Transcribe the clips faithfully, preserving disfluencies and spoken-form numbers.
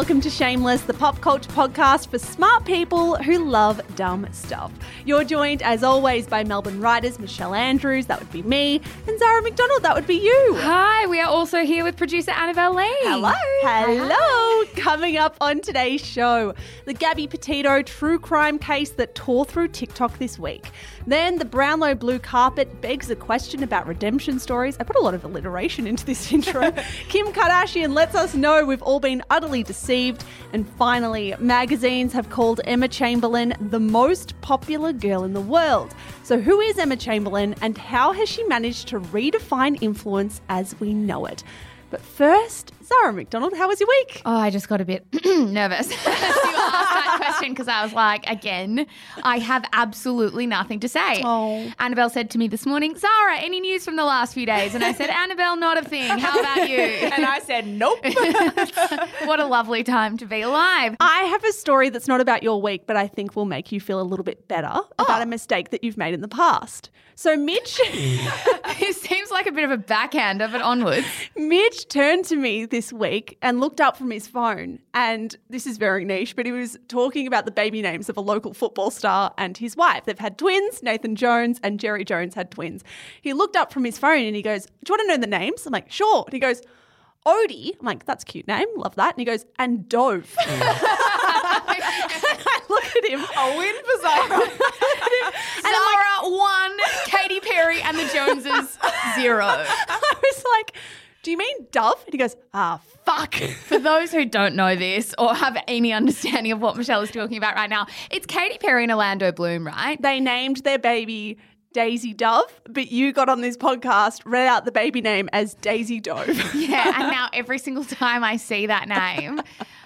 welcome to Shameless, the pop culture podcast for smart people who love dumb stuff. You're joined, as always, by Melbourne writers Michelle Andrews, that would be me, and Zara McDonald, that would be you. Hi, we are also here with producer Annabelle Lee. Hello. Hello. Coming up on today's show, the Gabby Petito true crime case that tore through TikTok this week. Then the Brownlow blue carpet begs a question about redemption stories. I put a lot of alliteration into this intro. Kim Kardashian lets us know we've all been utterly deceived. And finally, magazines have called Emma Chamberlain the most popular girl in the world. So who is Emma Chamberlain and how has she managed to redefine influence as we know it? But first, Zara McDonald, how was your week? Oh, I just got a bit nervous to ask that question because I was like, again, I have absolutely nothing to say. Oh. Annabelle said to me this morning, Zara, any news from the last few days? And I said, Annabelle, not a thing. How about you? And I said, nope. What a lovely time to be alive. I have a story that's not about your week, but I think will make you feel a little bit better Oh. about a mistake that you've made in the past. So Mitch, It seems like a bit of a backhander, but onwards. Mitch turned to me this week and looked up from his phone, and this is very niche, but he was talking about the baby names of a local football star and his wife. They've had twins, Nathan Jones and Jerry Jones had twins. He looked up from his phone and he goes, do you want to know the names? I'm like, sure. And he goes, Odie. I'm like, that's a cute name. Love that. And he goes, and Dove. I look at him. A win for Zara. Zara, one, Katy Perry and the Joneses, zero. I was like, do you mean Dove? And he goes, ah, fuck. For those who don't know this or have any understanding of what Michelle is talking about right now, it's Katy Perry and Orlando Bloom, right? They named their baby Daisy Dove, but you got on this podcast, read out the baby name as Daisy Dove. Yeah, and now every single time I see that name,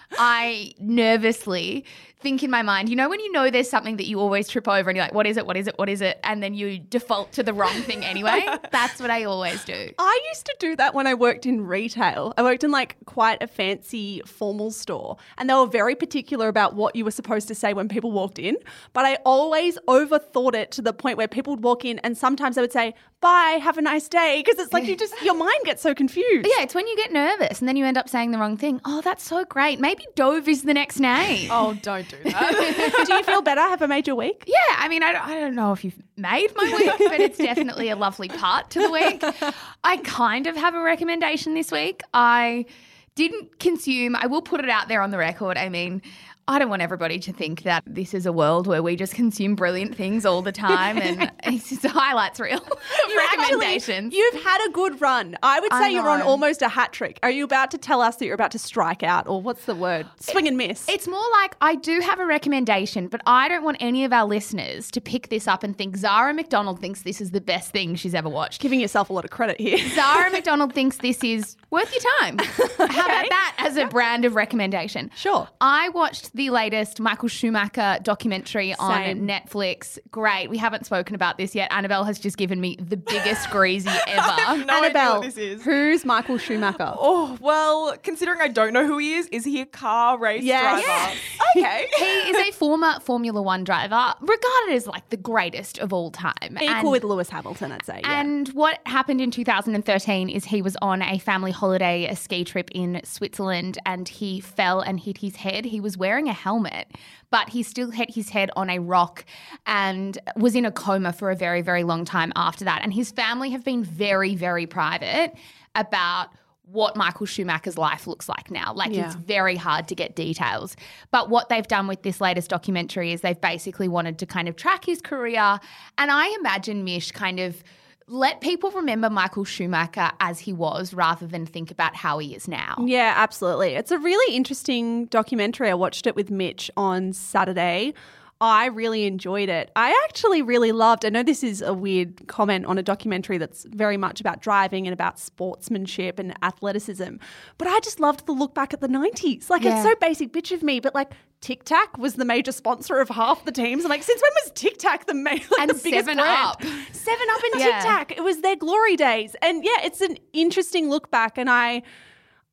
I nervously think in my mind, you know when you know there's something that you always trip over and you're like, what is it, what is it, what is it? And then you default to the wrong thing anyway. That's what I always do. I used to do that when I worked in retail. I worked in like quite a fancy formal store and they were very particular about what you were supposed to say when people walked in. But I always overthought it to the point where people would walk in and sometimes they would say, bye, have a nice day. Because it's like you just, your mind gets so confused. Yeah, it's when you get nervous and then you end up saying the wrong thing. Oh, that's so great. Maybe Dove is the next name. Oh, don't do that. Do you feel better? Have I made your week? Yeah, I mean, I don't, I don't know if you've made my week, but it's definitely a lovely part to the week. I kind of have a recommendation this week. I didn't consume, I will put it out there on the record. I mean, I don't want everybody to think that this is a world where we just consume brilliant things all the time and it's just a highlights reel of You recommendations. Actually, you've had a good run. I would say I you're on know. almost a hat trick. Are you about to tell us that you're about to strike out or what's the word? Swing and miss. It's more like I do have a recommendation, but I don't want any of our listeners to pick this up and think Zara McDonald thinks this is the best thing she's ever watched. Giving yourself a lot of credit here. Zara McDonald thinks this is worth your time. How about that as a brand of recommendation? Sure. I watched the latest Michael Schumacher documentary on Same. Netflix. Great. We haven't spoken about this yet. Annabelle has just given me the biggest greasy ever. No idea Annabelle, what this is. who's Michael Schumacher? Oh, well, considering I don't know who he is, is he a car race Yes. driver? Okay. He is a former Formula One driver, regarded as like the greatest of all time. Equal And- with Lewis Hamilton, I'd say. Yeah. And what happened in two thousand thirteen is he was on a family holiday, a ski trip in Switzerland, and he fell and hit his head. He was wearing a helmet, but he still hit his head on a rock and was in a coma for a very, very long time after that. And his family have been very, very private about what Michael Schumacher's life looks like now. Like Yeah. it's very hard to get details. But what they've done with this latest documentary is they've basically wanted to kind of track his career. And I imagine Mish kind of let people remember Michael Schumacher as he was rather than think about how he is now. Yeah, absolutely. It's a really interesting documentary. I watched it with Mitch on Saturday. I really enjoyed it. I actually really loved, I know this is a weird comment on a documentary that's very much about driving and about sportsmanship and athleticism, but I just loved the look back at the nineties. Like Yeah. it's so basic bitch of me, but like Tic Tac was the major sponsor of half the teams. I'm like, since when was Tic Tac the main, like And the biggest Seven brand? Up. Seven Up and Yeah. Tic Tac. It was their glory days. And yeah, it's an interesting look back and I...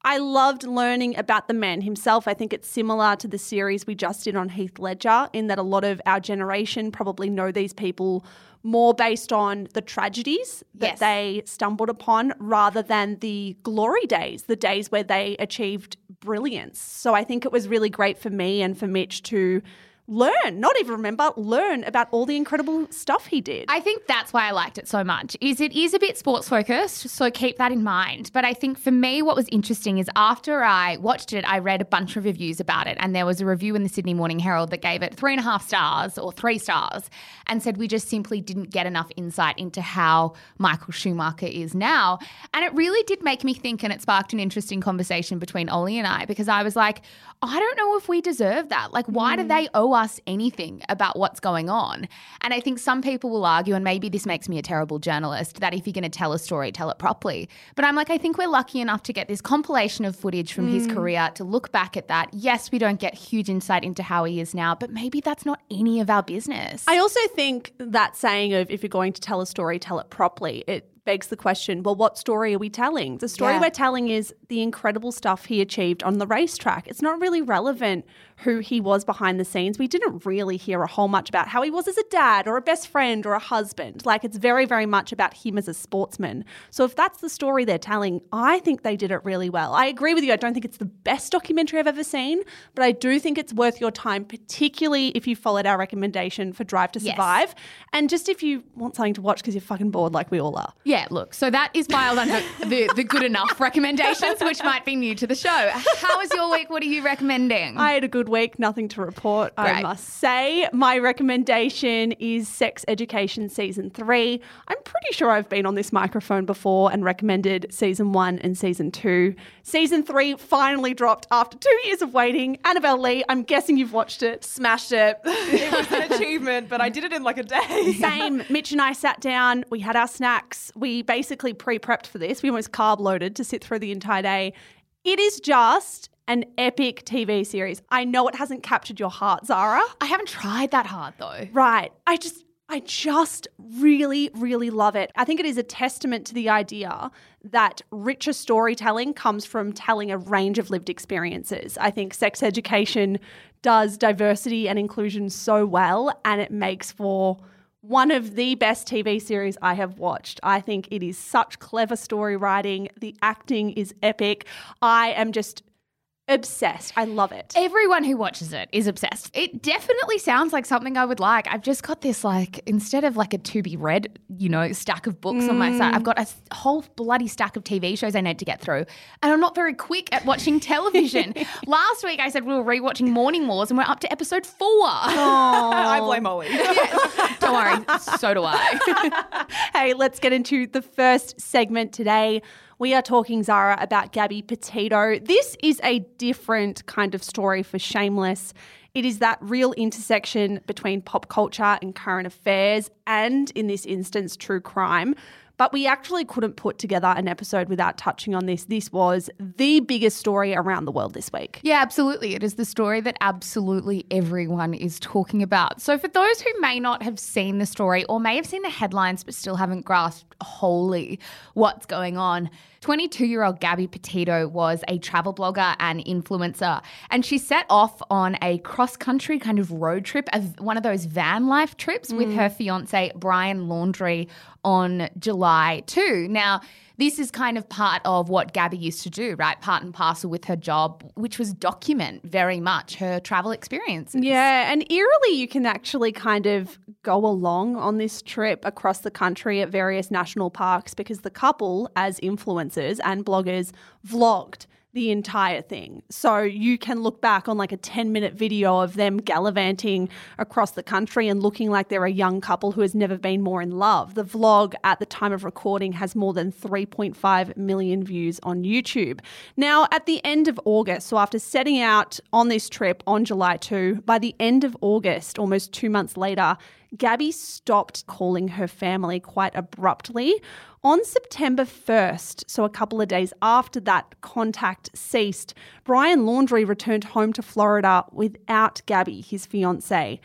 I loved learning about the man himself. I think it's similar to the series we just did on Heath Ledger in that a lot of our generation probably know these people more based on the tragedies that Yes. they stumbled upon rather than the glory days, the days where they achieved brilliance. So I think it was really great for me and for Mitch to learn, not even remember, learn about all the incredible stuff he did. I think that's why I liked it so much, is it is a bit sports focused, so keep that in mind. But I think for me what was interesting is after I watched it, I read a bunch of reviews about it, and there was a review in the Sydney Morning Herald that gave it three and a half stars or three stars and said we just simply didn't get enough insight into how Michael Schumacher is now. And it really did make me think, and it sparked an interesting conversation between Ollie and I, because I was like, I don't know if we deserve that. Like, why do they owe us anything about what's going on? And I think some people will argue, and maybe this makes me a terrible journalist, that if you're going to tell a story, tell it properly. But I'm like, I think we're lucky enough to get this compilation of footage from mm. his career to look back at that. Yes, we don't get huge insight into how he is now, but maybe that's not any of our business. I also think that saying of if you're going to tell a story, tell it properly, it begs the question, well, what story are we telling? The story Yeah. we're telling is the incredible stuff he achieved on the racetrack. It's not really relevant who he was behind the scenes. We didn't really hear a whole much about how he was as a dad or a best friend or a husband. Like, it's very, very much about him as a sportsman. So if that's the story they're telling, I think they did it really well. I agree with you. I don't think it's the best documentary I've ever seen, but I do think it's worth your time, particularly if you followed our recommendation for Drive to Yes. Survive. And just if you want something to watch because you're fucking bored like we all are. Yeah, look, so that is filed under the, the good enough recommendations, which might be new to the show. How was your week? What are you recommending? I had a good week, nothing to report, I Great. must say. My recommendation is Sex Education Season three. I'm pretty sure I've been on this microphone before and recommended Season one and Season two. Season three finally dropped after two years of waiting. Annabelle Lee, I'm guessing you've watched it. Smashed it. It was an achievement, but I did it in like a day. Same. Mitch and I sat down, we had our snacks, we basically pre-prepped for this. We almost carb loaded to sit through the entire day. It is just an epic T V series. I know it hasn't captured your heart, Zara. I haven't tried that hard though. Right. I just I just really, really love it. I think it is a testament to the idea that richer storytelling comes from telling a range of lived experiences. I think Sex Education does diversity and inclusion so well, and it makes for one of the best T V series I have watched. I think it is such clever story writing. The acting is epic. I am just obsessed. I love it. Everyone who watches it is obsessed. It definitely sounds like something I would like. I've just got this, like, instead of like a to be read, you know, stack of books mm. on my side, I've got a whole bloody stack of T V shows I need to get through. And I'm not very quick at watching television. Last week I said we were rewatching Morning Wars and we're up to episode four. I blame Ollie. Yeah. Don't worry, so do I. Hey, let's get into the first segment today. We are talking, Zara, about Gabby Petito. This is a different kind of story for Shameless. It is that real intersection between pop culture and current affairs and, in this instance, true crime. But we actually couldn't put together an episode without touching on this. This was the biggest story around the world this week. Yeah, absolutely. It is the story that absolutely everyone is talking about. So for those who may not have seen the story or may have seen the headlines but still haven't grasped wholly what's going on, twenty-two-year-old Gabby Petito was a travel blogger and influencer, and she set off on a cross-country kind of road trip, one of those van life trips mm. with her fiancé Brian Laundrie on July second. Now, this is kind of part of what Gabby used to do, right? Part and parcel with her job, which was document very much her travel experiences. Yeah, and eerily you can actually kind of go along on this trip across the country at various national parks because the couple, as influencers and bloggers, vlogged the entire thing. So you can look back on like a ten-minute video of them gallivanting across the country and looking like they're a young couple who has never been more in love. The vlog at the time of recording has more than three point five million views on YouTube. Now, at the end of August, so after setting out on this trip on July second, by the end of August, almost two months later, Gabby stopped calling her family quite abruptly. On September first, so a couple of days after that contact ceased, Brian Laundrie returned home to Florida without Gabby, his fiancée.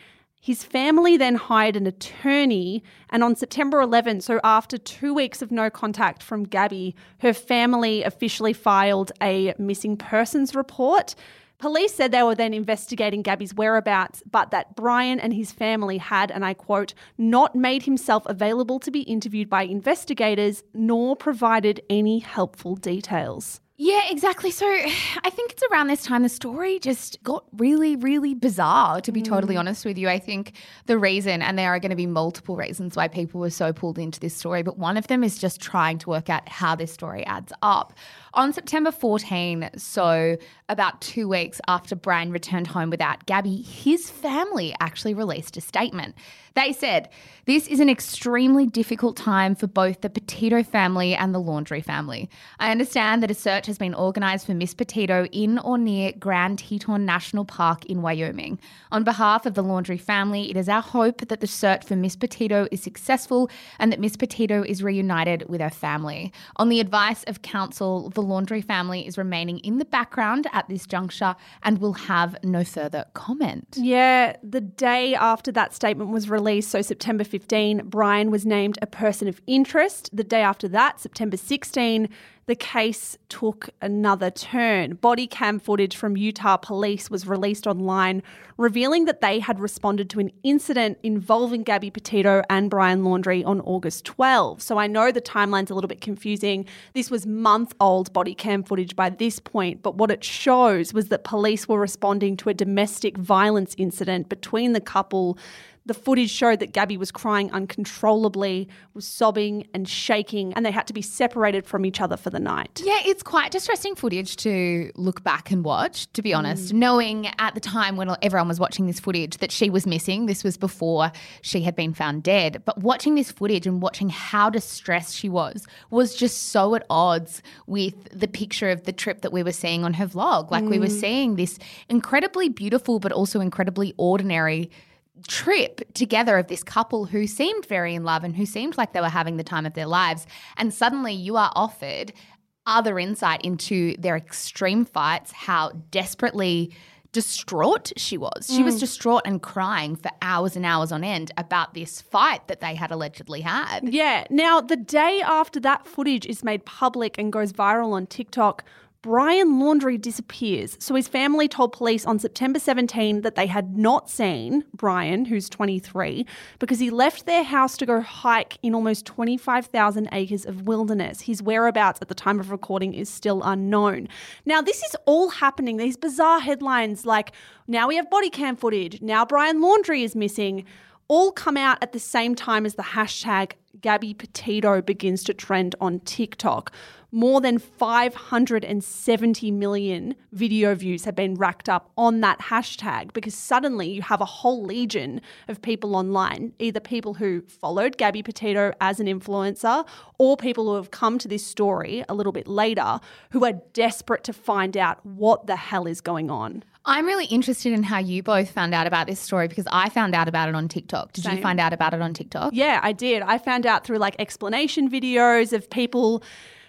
His family then hired an attorney, and on September eleventh, so after two weeks of no contact from Gabby, her family officially filed a missing persons report. Police said they were then investigating Gabby's whereabouts, but that Brian and his family had, and I quote, not made himself available to be interviewed by investigators, nor provided any helpful details. Yeah, exactly. So I think it's around this time the story just got really, really bizarre, to be mm. totally honest with you. I think the reason, and there are going to be multiple reasons why people were so pulled into this story, but one of them is just trying to work out how this story adds up. On September fourteenth, so about two weeks after Brian returned home without Gabby, his family actually released a statement. They said, this is an extremely difficult time for both the Petito family and the Laundrie family. I understand that a search has been organised for Miss Petito in or near Grand Teton National Park in Wyoming. On behalf of the Laundrie family, it is our hope that the search for Miss Petito is successful and that Miss Petito is reunited with her family. On the advice of counsel, the Laundrie family is remaining in the background at this juncture and will have no further comment. Yeah, the day after that statement was released, so September fifteenth, Brian was named a person of interest. The day after that, September sixteenth, the case took another turn. Body cam footage from Utah police was released online, revealing that they had responded to an incident involving Gabby Petito and Brian Laundrie on August twelfth. So I know the timeline's a little bit confusing. This was month-old body cam footage by this point, but what it shows was that police were responding to a domestic violence incident between the couple. The footage showed that Gabby was crying uncontrollably, was sobbing and shaking, and they had to be separated from each other for the night. Yeah, it's quite distressing footage to look back and watch, to be honest, mm. knowing at the time when everyone was watching this footage that she was missing. This was before she had been found dead. But watching this footage and watching how distressed she was was just so at odds with the picture of the trip that we were seeing on her vlog. Like mm. we were seeing this incredibly beautiful but also incredibly ordinary trip together of this couple who seemed very in love and who seemed like they were having the time of their lives. And suddenly you are offered other insight into their extreme fights, how desperately distraught she was. She mm. was distraught and crying for hours and hours on end about this fight that they had allegedly had. Yeah. Now, the day after that footage is made public and goes viral on TikTok, Brian Laundrie disappears. So his family told police on September seventeenth that they had not seen Brian, who's twenty-three, because he left their house to go hike in almost twenty-five thousand acres of wilderness. His whereabouts at the time of recording is still unknown. Now, this is all happening. These bizarre headlines like, now we have body cam footage, now Brian Laundrie is missing, all come out at the same time as the hashtag Gabby Petito begins to trend on TikTok. More than five hundred seventy million video views have been racked up on that hashtag because suddenly you have a whole legion of people online, either people who followed Gabby Petito as an influencer or people who have come to this story a little bit later who are desperate to find out what the hell is going on. I'm really interested in how you both found out about this story because I found out about it on TikTok. Did Same. you find out about it on TikTok? Yeah, I did. I found out through like explanation videos of people,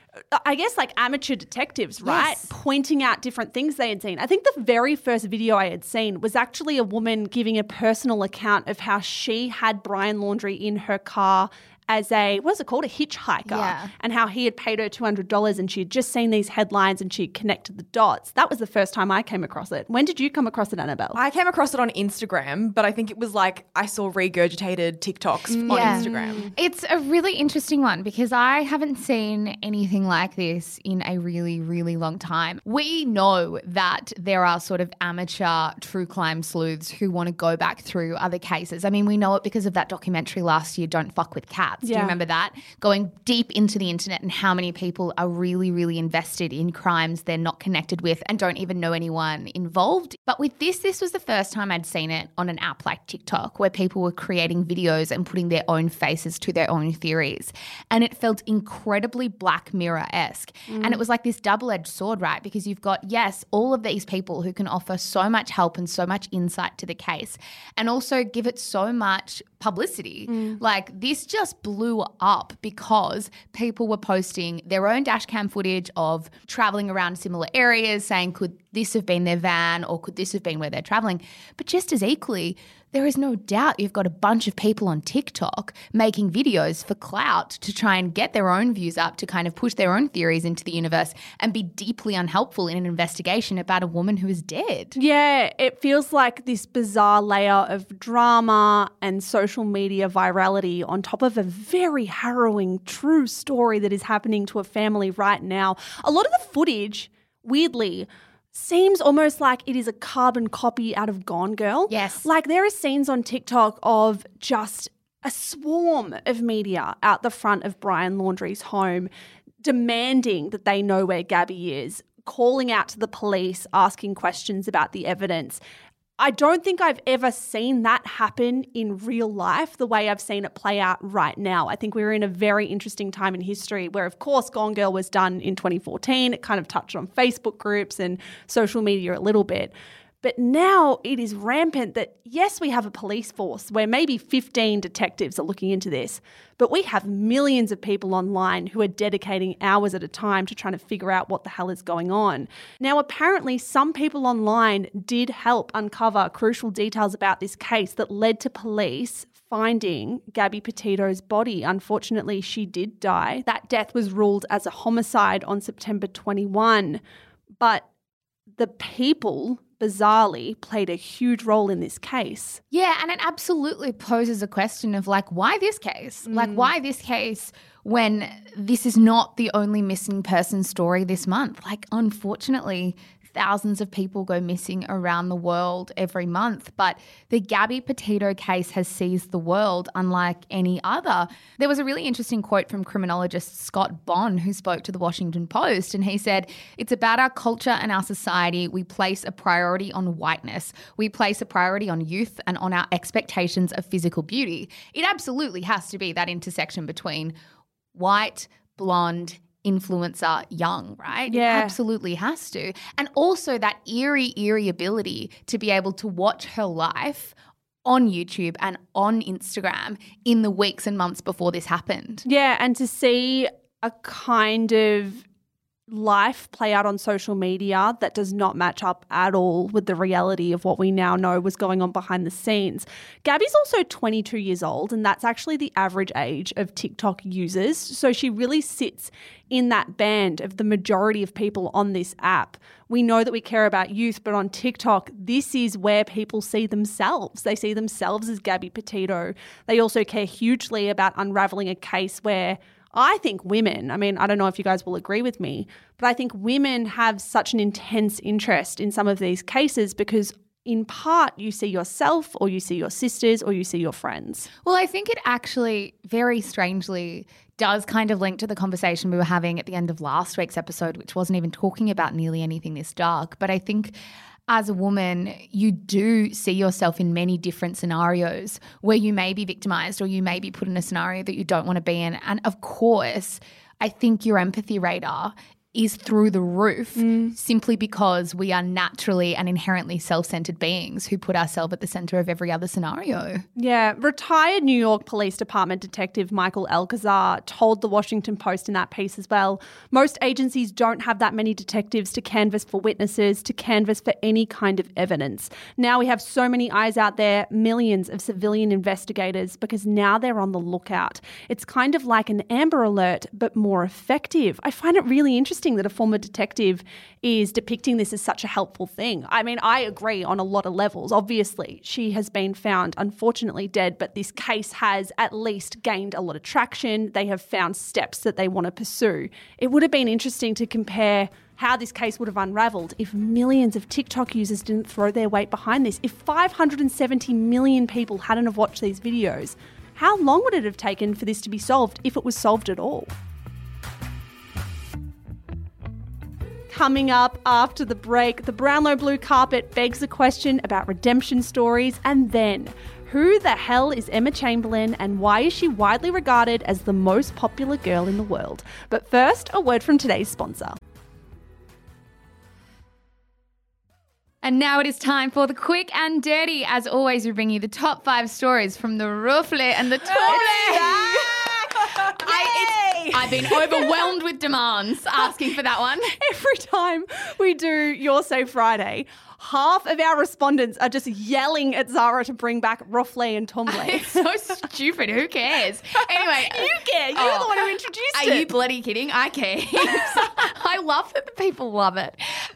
I guess like amateur detectives, right? Yes. Pointing out different things they had seen. I think the very first video I had seen was actually a woman giving a personal account of how she had Brian Laundrie in her car as a, what is it called, a hitchhiker, yeah. and how he had paid her two hundred dollars and she had just seen these headlines and she had connected the dots. That was the first time I came across it. When did you come across it, Annabelle? I came across it on Instagram, but I think it was like I saw regurgitated TikToks yeah. on Instagram. It's a really interesting one because I haven't seen anything like this in a really, really long time. We know that there are sort of amateur true crime sleuths who want to go back through other cases. I mean, we know it because of that documentary last year, Don't Fuck With Cats. Yeah. Do you remember that? Going deep into the internet and how many people are really, really invested in crimes they're not connected with and don't even know anyone involved. But with this, this was the first time I'd seen it on an app like TikTok where people were creating videos and putting their own faces to their own theories. And it felt incredibly Black Mirror-esque. Mm. And it was like this double-edged sword, right? Because you've got, yes, all of these people who can offer so much help and so much insight to the case and also give it so much publicity. Mm. Like this just blew up because people were posting their own dash cam footage of traveling around similar areas saying, could this have been their van or could this have been where they're traveling? But just as equally, there is no doubt you've got a bunch of people on TikTok making videos for clout to try and get their own views up, to kind of push their own theories into the universe and be deeply unhelpful in an investigation about a woman who is dead. Yeah, it feels like this bizarre layer of drama and social media virality on top of a very harrowing, true story that is happening to a family right now. A lot of the footage, weirdly, seems almost like it is a carbon copy out of Gone Girl. Yes. Like there are scenes on TikTok of just a swarm of media out the front of Brian Laundrie's home demanding that they know where Gabby is, calling out to the police, asking questions about the evidence. I don't think I've ever seen that happen in real life the way I've seen it play out right now. I think we're in a very interesting time in history where, of course, Gone Girl was done in twenty fourteen. It kind of touched on Facebook groups and social media a little bit. But now it is rampant that, yes, we have a police force where maybe fifteen detectives are looking into this, but we have millions of people online who are dedicating hours at a time to trying to figure out what the hell is going on. Now, apparently, some people online did help uncover crucial details about this case that led to police finding Gabby Petito's body. Unfortunately, she did die. That death was ruled as a homicide on September twenty-first, but the people bizarrely played a huge role in this case. Yeah, and it absolutely poses a question of like, why this case? Mm. Like, why this case when this is not the only missing person story this month? Like, unfortunately, thousands of people go missing around the world every month, but the Gabby Petito case has seized the world unlike any other. There was a really interesting quote from criminologist Scott Bond, who spoke to the Washington Post, and he said, "It's about our culture and our society. We place a priority on whiteness. We place a priority on youth and on our expectations of physical beauty." It absolutely has to be that intersection between white, blonde, influencer, young, right? Yeah. It absolutely has to. And also that eerie, eerie ability to be able to watch her life on YouTube and on Instagram in the weeks and months before this happened. Yeah, and to see a kind of life play out on social media that does not match up at all with the reality of what we now know was going on behind the scenes. Gabby's also twenty-two years old, and that's actually the average age of TikTok users. So she really sits in that band of the majority of people on this app. We know that we care about youth, but on TikTok, this is where people see themselves. They see themselves as Gabby Petito. They also care hugely about unraveling a case where I think women, I mean, I don't know if you guys will agree with me, but I think women have such an intense interest in some of these cases because in part you see yourself or you see your sisters or you see your friends. Well, I think it actually very strangely does kind of link to the conversation we were having at the end of last week's episode, which wasn't even talking about nearly anything this dark. But I think as a woman, you do see yourself in many different scenarios where you may be victimized or you may be put in a scenario that you don't want to be in. And of course, I think your empathy radar is through the roof mm. simply because we are naturally and inherently self-centered beings who put ourselves at the center of every other scenario. Yeah. Retired New York Police Department Detective Michael Alcazar told the Washington Post in that piece as well, most agencies don't have that many detectives to canvass for witnesses, to canvass for any kind of evidence. Now we have so many eyes out there, millions of civilian investigators, because now they're on the lookout. It's kind of like an Amber Alert, but more effective. I find it really interesting that a former detective is depicting this as such a helpful thing. I mean, I agree on a lot of levels. Obviously, she has been found unfortunately dead, but this case has at least gained a lot of traction. They have found steps that they want to pursue. It would have been interesting to compare how this case would have unraveled if millions of TikTok users didn't throw their weight behind this. If five hundred seventy million people hadn't have watched these videos, how long would it have taken for this to be solved if it was solved at all? Coming up after the break, the Brownlow blue carpet begs a question about redemption stories, and then who the hell is Emma Chamberlain and why is she widely regarded as the most popular girl in the world? But first, a word from today's sponsor. And now it is time for the quick and dirty. As always, we bring you the top five stories from the Ruffly and the Tuffly. I, it's, I've been overwhelmed with demands asking for that one. Every time we do Your Say Friday, half of our respondents are just yelling at Zara to bring back Ruffley and Tumblr. It's so stupid. Who cares? Anyway. You care. You're oh, the one who introduced are it. Are you bloody kidding? I care. I love that the people love it.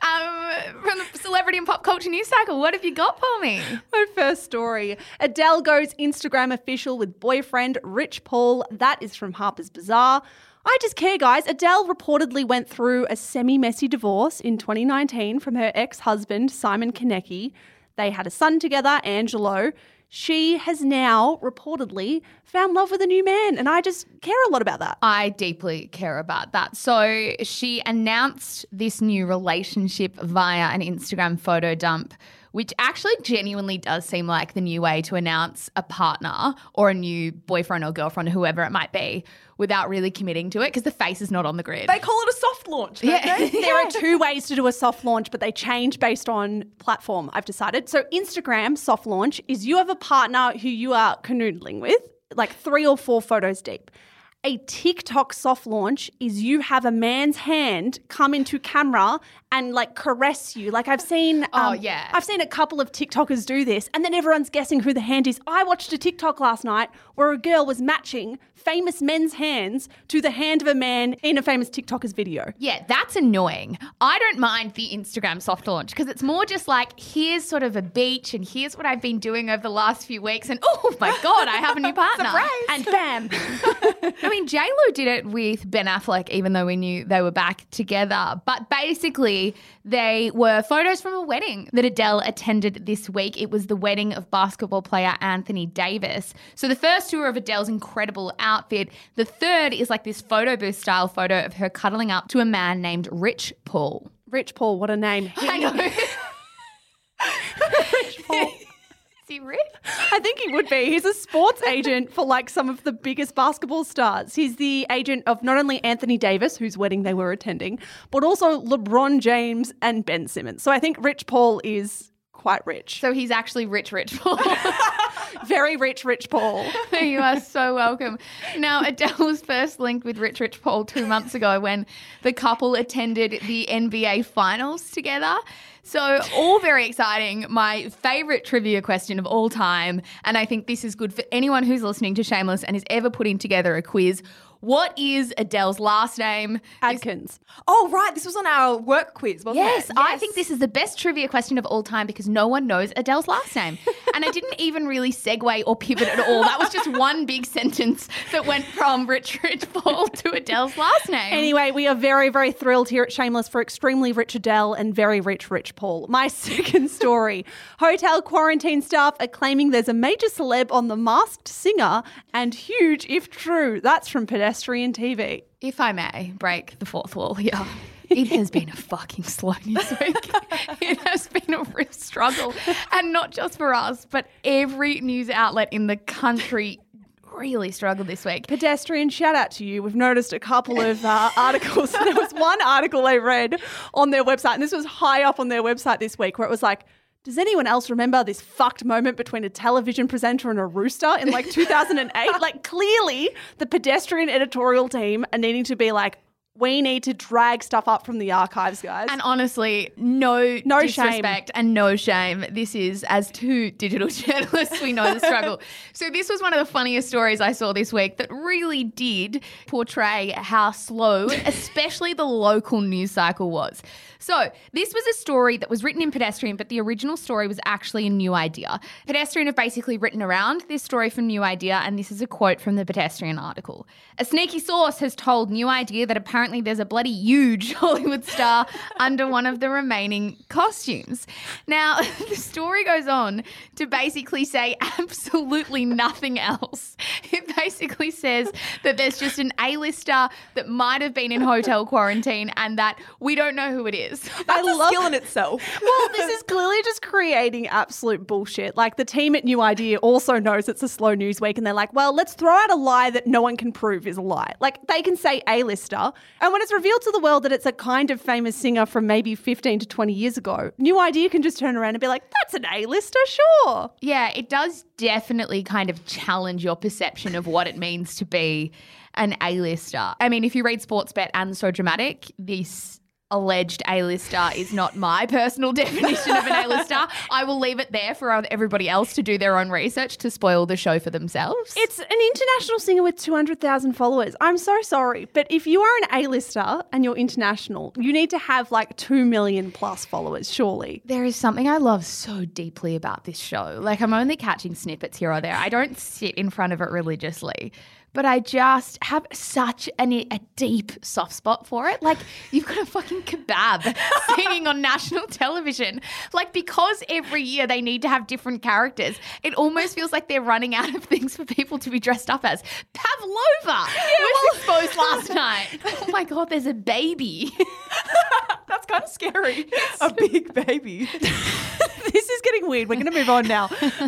Um, from the celebrity and pop culture news cycle, what have you got for me? My first story. Adele goes Instagram official with boyfriend Rich Paul. That is from Harper's Bazaar. I just care, guys. Adele reportedly went through a semi-messy divorce in twenty nineteen from her ex-husband, Simon Konecki. They had a son together, Angelo. She has now reportedly found love with a new man, and I just care a lot about that. I deeply care about that. So she announced this new relationship via an Instagram photo dump, which actually genuinely does seem like the new way to announce a partner or a new boyfriend or girlfriend, whoever it might be, without really committing to it because the face is not on the grid. They call it a soft launch, don't Yeah. they? There are two ways to do a soft launch, but they change based on platform, I've decided. So Instagram soft launch is you have a partner who you are canoodling with, like three or four photos deep. A TikTok soft launch is you have a man's hand come into camera and like caress you. Like I've seen, um, Oh, yeah. I've seen a couple of TikTokers do this, and then everyone's guessing who the hand is. I watched a TikTok last night where a girl was matching famous men's hands to the hand of a man in a famous TikToker's video. Yeah, that's annoying. I don't mind the Instagram soft launch because it's more just like, here's sort of a beach and here's what I've been doing over the last few weeks and oh my God, I have a new partner. Surprise. And bam. I mean, J-Lo did it with Ben Affleck even though we knew they were back together. But basically they were photos from a wedding that Adele attended this week. It was the wedding of basketball player Anthony Davis. So the first two are of Adele's incredible outfit. The third is like this photo booth style photo of her cuddling up to a man named Rich Paul. Rich Paul, what a name. He- I know. Rich Paul. Is he rich? I think he would be. He's a sports agent for like some of the biggest basketball stars. He's the agent of not only Anthony Davis, whose wedding they were attending, but also LeBron James and Ben Simmons. So I think Rich Paul is quite rich. So he's actually rich, rich Paul. Very rich, Rich Paul. You are so welcome. Now, Adele was first linked with Rich Rich Paul two months ago when the couple attended the N B A Finals together. So all very exciting. My favourite trivia question of all time, and I think this is good for anyone who's listening to Shameless and is ever putting together a quiz. What is Adele's last name? Adkins. Oh, right. This was on our work quiz, wasn't Yes, it? I think this is the best trivia question of all time because no one knows Adele's last name. And I didn't even really segue or pivot at all. That was just one big sentence that went from Rich Rich Paul to Adele's last name. Anyway, we are very, very thrilled here at Shameless for extremely rich Adele and very rich Rich Paul. My second story. Hotel quarantine staff are claiming there's a major celeb on The Masked Singer and huge if true. That's from Pedestrian T V. If I may break the fourth wall here, it has been a fucking slow news week. It has been a real struggle. And not just for us, but every news outlet in the country really struggled this week. Pedestrian, shout out to you. We've noticed a couple of uh, articles. There was one article I read on their website, and this was high up on their website this week, where it was like, does anyone else remember this fucked moment between a television presenter and a rooster in like two thousand eight? Like clearly the Pedestrian editorial team are needing to be like, we need to drag stuff up from the archives, guys. And honestly, no, No disrespect shame. and no shame. This is, as two digital journalists, we know the struggle. So this was one of the funniest stories I saw this week that really did portray how slow, especially the local news cycle was. So this was a story that was written in Pedestrian, but the original story was actually a New Idea. Pedestrian have basically written around this story from New Idea, and this is a quote from the Pedestrian article. A sneaky source has told New Idea that apparently there's a bloody huge Hollywood star under one of the remaining costumes. Now, the story goes on to basically say absolutely nothing else. It basically says that there's just an A-lister that might have been in hotel quarantine and that we don't know who it is. That's I a love- skill in itself. Well, this is clearly just creating absolute bullshit. Like the team at New Idea also knows it's a slow news week and they're like, well, let's throw out a lie that no one can prove is a lie. Like they can say A-lister, and when it's revealed to the world that it's a kind of famous singer from maybe fifteen to twenty years ago, New Idea can just turn around and be like, that's an A-lister, sure. Yeah, it does definitely kind of challenge your perception of what it means to be an A-lister. I mean, if you read Sportsbet and So Dramatic, this alleged A-lister is not my personal definition of an A-lister. I will leave it there for everybody else to do their own research to spoil the show for themselves. It's an international singer with two hundred thousand followers. I'm so sorry, but if you are an A-lister and you're international, you need to have like two million plus followers, surely. There is something I love so deeply about this show. Like, I'm only catching snippets here or there. I don't sit in front of it religiously, but I just have such an, a deep soft spot for it. Like, you've got a fucking kebab singing on national television. Like, because every year they need to have different characters, it almost feels like they're running out of things for people to be dressed up as. Pavlova yeah, was well, exposed last night. Oh my God, there's a baby. That's kind of scary. A big baby. This is getting weird. We're going to move on now.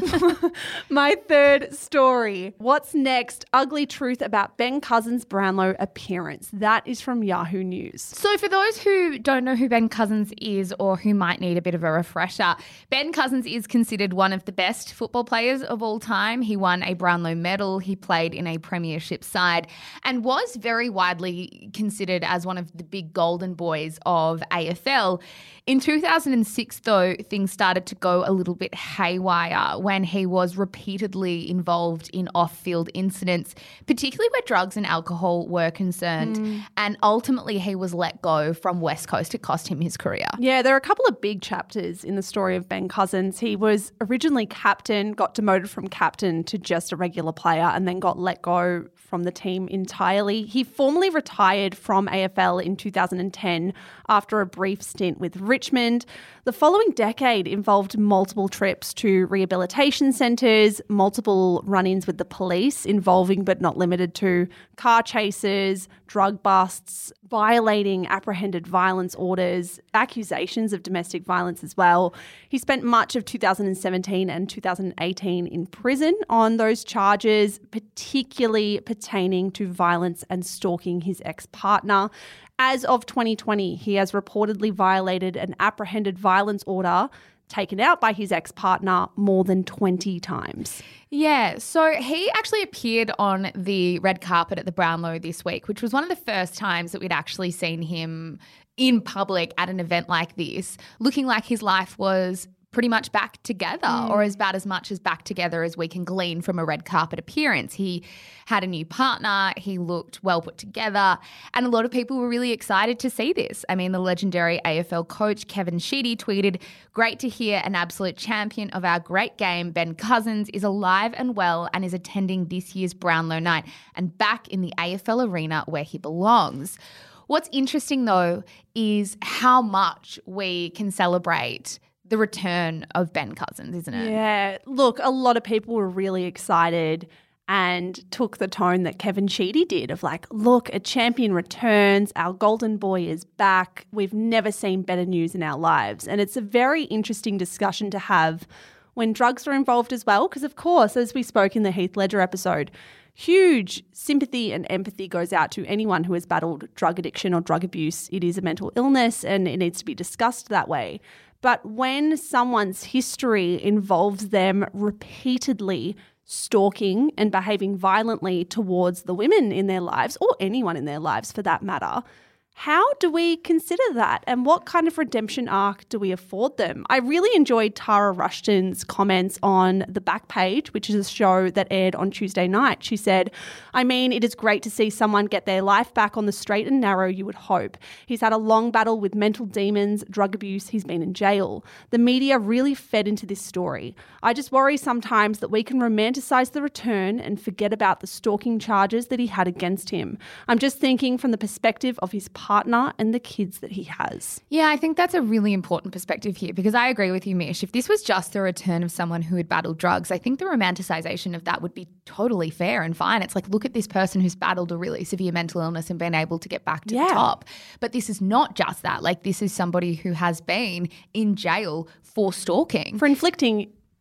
My third story. What's next? Ugly truth about Ben Cousins' Brownlow appearance. That is from Yahoo News. So for those who don't know who Ben Cousins is or who might need a bit of a refresher, Ben Cousins is considered one of the best football players of all time. He won a Brownlow medal. He played in a premiership side and was very widely considered as one of the big golden boys of A F L. In two thousand six, though, things started to go a little bit haywire when he was repeatedly involved in off-field incidents, particularly where drugs and alcohol were concerned. Mm. And ultimately, he was let go from West Coast. It cost him his career. Yeah, there are a couple of big chapters in the story of Ben Cousins. He was originally captain, got demoted from captain to just a regular player, and then got let go from the team entirely. He formally retired from A F L in two thousand ten after a brief stint with Richmond. The following decade involved multiple trips to rehabilitation centres, multiple run-ins with the police involving but not limited to car chases, drug busts, violating apprehended violence orders, accusations of domestic violence as well. He spent much of two thousand seventeen and two thousand eighteen in prison on those charges, particularly pertaining to violence and stalking his ex-partner. As of twenty twenty, he has reportedly violated an apprehended violence order taken out by his ex-partner more than twenty times. Yeah, so he actually appeared on the red carpet at the Brownlow this week, which was one of the first times that we'd actually seen him in public at an event like this, looking like his life was pretty much back together mm. or as bad as much as back together as we can glean from a red carpet appearance. He had a new partner. He looked well put together. And a lot of people were really excited to see this. I mean, the legendary A F L coach Kevin Sheedy tweeted, "Great to hear an absolute champion of our great game, Ben Cousins, is alive and well and is attending this year's Brownlow night and back in the A F L arena where he belongs." What's interesting, though, is how much we can celebrate the return of Ben Cousins, isn't it? Yeah. Look, a lot of people were really excited and took the tone that Kevin Sheedy did of like, look, a champion returns, our golden boy is back. We've never seen better news in our lives. And it's a very interesting discussion to have when drugs are involved as well, because of course, as we spoke in the Heath Ledger episode, huge sympathy and empathy goes out to anyone who has battled drug addiction or drug abuse. It is a mental illness and it needs to be discussed that way. But when someone's history involves them repeatedly stalking and behaving violently towards the women in their lives, or anyone in their lives for that matter, how do we consider that and what kind of redemption arc do we afford them? I really enjoyed Tara Rushton's comments on The Back Page, which is a show that aired on Tuesday night. She said, I mean, it is great to see someone get their life back on the straight and narrow, you would hope. He's had a long battle with mental demons, drug abuse, he's been in jail. The media really fed into this story. I just worry sometimes that we can romanticize the return and forget about the stalking charges that he had against him. I'm just thinking from the perspective of his partner and the kids that he has. Yeah, I think that's a really important perspective here because I agree with you, Mish. If this was just the return of someone who had battled drugs, I think the romanticization of that would be totally fair and fine. It's like, look at this person who's battled a really severe mental illness and been able to get back to yeah. the top. But this is not just that. Like, this is somebody who has been in jail for stalking. For inflicting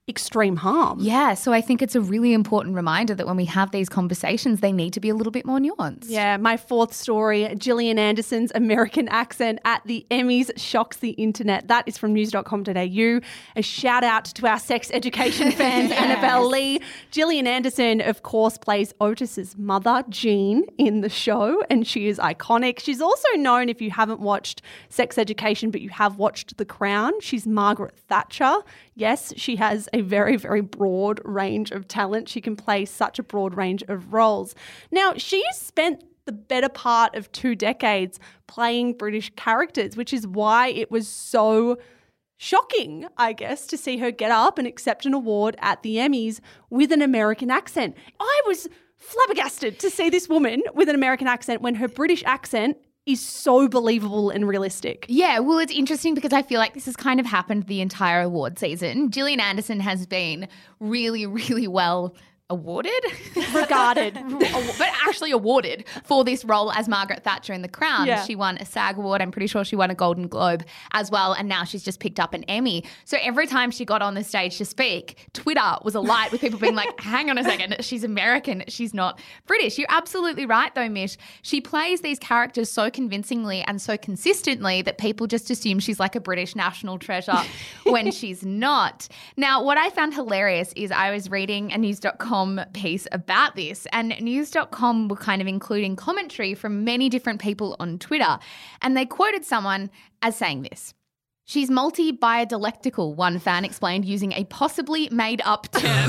extreme harm. Yeah, so I think it's a really important reminder that when we have these conversations, they need to be a little bit more nuanced. Yeah, my fourth story, Gillian Anderson's American accent at the Emmys shocks the internet. That is from news dot com dot a u. A shout out to our sex education fans, yes. Annabelle Lee. Gillian Anderson, of course, plays Otis's mother, Jean, in the show, and she is iconic. She's also known, if you haven't watched Sex Education, but you have watched The Crown, she's Margaret Thatcher. Yes, she has a very, very broad range of talent. She can play such a broad range of roles. Now, she has spent the better part of two decades playing British characters, which is why it was so shocking, I guess, to see her get up and accept an award at the Emmys with an American accent. I was flabbergasted to see this woman with an American accent when her British accent is so believable and realistic. Yeah, well, it's interesting because I feel like this has kind of happened the entire award season. Gillian Anderson has been really, really well awarded? Regarded. But actually awarded for this role as Margaret Thatcher in The Crown. Yeah. She won a SAG award. I'm pretty sure she won a Golden Globe as well. And now she's just picked up an Emmy. So every time she got on the stage to speak, Twitter was alight with people being like, hang on a second, she's American, she's not British. You're absolutely right though, Mish. She plays these characters so convincingly and so consistently that people just assume she's like a British national treasure when she's not. Now, what I found hilarious is I was reading a news dot com piece about this, and news dot com were kind of including commentary from many different people on Twitter, and they quoted someone as saying this: "She's multi-biodialectical," one fan explained, using a possibly made-up term.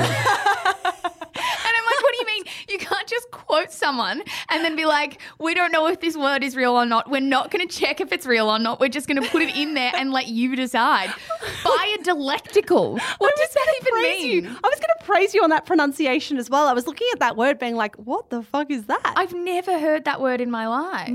And I'm like, what do you mean? You can't just quote someone and then be like, we don't know if this word is real or not. We're not going to check if it's real or not. We're just going to put it in there and let you decide. Biodialectical. What does that even mean? You. I was going to praise you on that pronunciation as well. I was looking at that word being like, what the fuck is that? I've never heard that word in my life.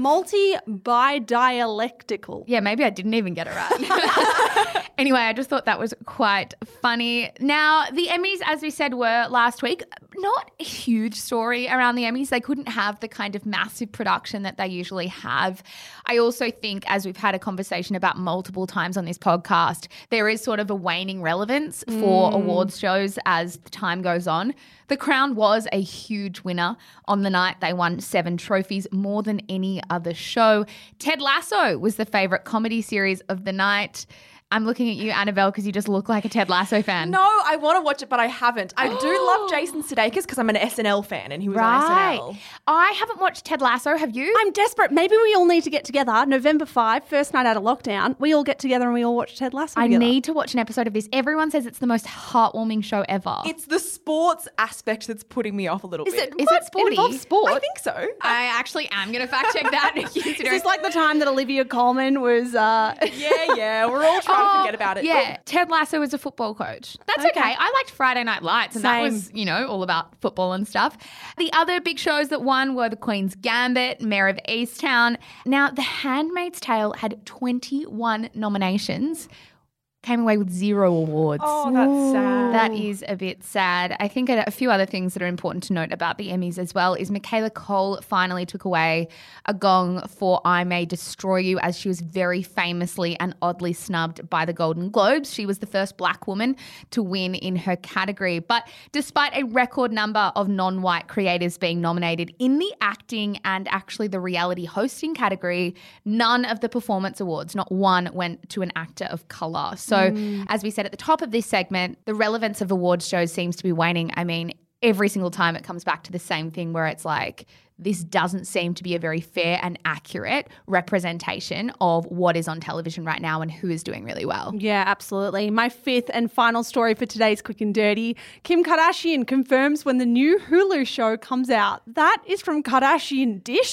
Multi-bidialectical. Yeah, maybe I didn't even get it right. Anyway, I just thought that was quite funny. Now, the Emmys, as we said, were last week. Not a huge story around the Emmys. They couldn't have the kind of massive production that they usually have. I also think, as we've had a conversation about multiple times on this podcast, there is sort of a waning relevance for mm. awards shows as the time goes on. The Crown was a huge winner on the night. They won seven trophies, more than any other show. Ted Lasso was the favourite comedy series of the night. I'm looking at you, Annabelle, because you just look like a Ted Lasso fan. No, I want to watch it, but I haven't. I do love Jason Sudeikis because I'm an S N L fan and he was right. on S N L. I haven't watched Ted Lasso. Have you? I'm desperate. Maybe we all need to get together. November fifth, first night out of lockdown, we all get together and we all watch Ted Lasso I together. need to watch an episode of this. Everyone says it's the most heartwarming show ever. It's the sports aspect that's putting me off a little Is bit. it, Is what? it sporty? It involves sport? I think so. I actually am going to fact check that. Is this like the time that Olivia Colman was... Uh... yeah, yeah. We're all trying oh, to forget about it. Yeah. Ted Lasso is a football coach. That's okay. okay. I liked Friday Night Lights, and Same. that was, you know, all about football and stuff. The other big shows that won were The Queen's Gambit, Mayor of Easttown. Now, The Handmaid's Tale had twenty-one nominations. Came away with zero awards. Oh, that's sad. That is a bit sad. I think a, a few other things that are important to note about the Emmys as well is Michaela Cole finally took away a gong for I May Destroy You, as she was very famously and oddly snubbed by the Golden Globes. She was the first black woman to win in her category. But despite a record number of non-white creators being nominated in the acting and actually the reality hosting category, none of the performance awards, not one, went to an actor of colour. So mm. as we said at the top of this segment, the relevance of awards shows seems to be waning. I mean, every single time it comes back to the same thing where it's like, this doesn't seem to be a very fair and accurate representation of what is on television right now and who is doing really well. Yeah, absolutely. My fifth and final story for today's Quick and Dirty. Kim Kardashian confirms when the new Hulu show comes out. That is from Kardashian Dish.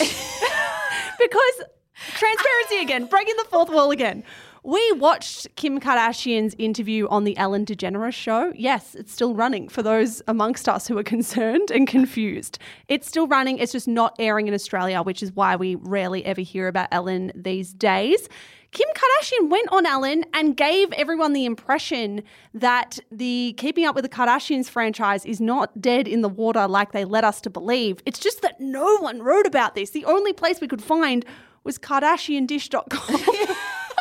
Because transparency again, breaking the fourth wall again. We watched Kim Kardashian's interview on the Ellen DeGeneres show. Yes, it's still running for those amongst us who are concerned and confused. It's still running. It's just not airing in Australia, which is why we rarely ever hear about Ellen these days. Kim Kardashian went on Ellen and gave everyone the impression that the Keeping Up with the Kardashians franchise is not dead in the water like they led us to believe. It's just that no one wrote about this. The only place we could find was Kardashian Dish dot com.